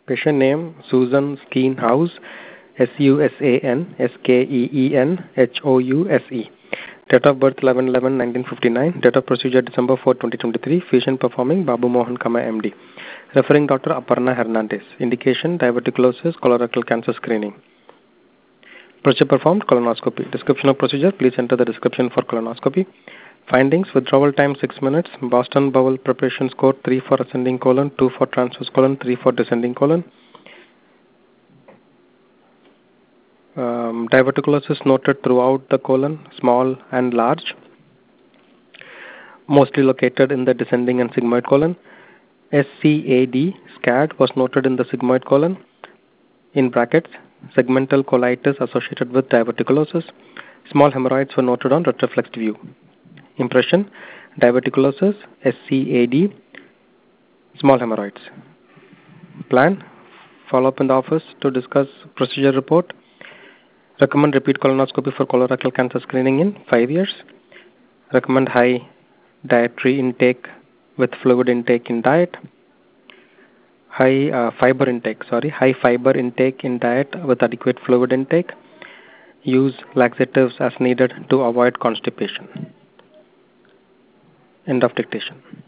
Patient name Susan Skeenhouse, Susan Skeenhouse. Date of birth 11/11/1959. Date of procedure December 4, 2023. Patient performing Babu Mohan Kama MD. Referring Dr. Aparna Hernandez. Indication diverticulosis, colorectal cancer screening. Procedure performed colonoscopy. Description of procedure. Please enter the description for colonoscopy. Findings: withdrawal time 6 minutes. Boston bowel preparation score 3 for ascending colon, 2 for transverse colon, 3 for descending colon. Diverticulosis noted throughout the colon, small and large, mostly located in the descending and sigmoid colon. SCAD, SCAD was noted in the sigmoid colon, in brackets, segmental colitis associated with diverticulosis. Small hemorrhoids were noted on retroflexed view. Impression: diverticulosis, SCAD, small hemorrhoids. Plan: follow up in the office to discuss procedure report. Recommend repeat colonoscopy for colorectal cancer screening in 5 years. Recommend high dietary intake with fluid intake in diet. High fiber intake in diet with adequate fluid intake. Use laxatives as needed to avoid constipation. End of dictation.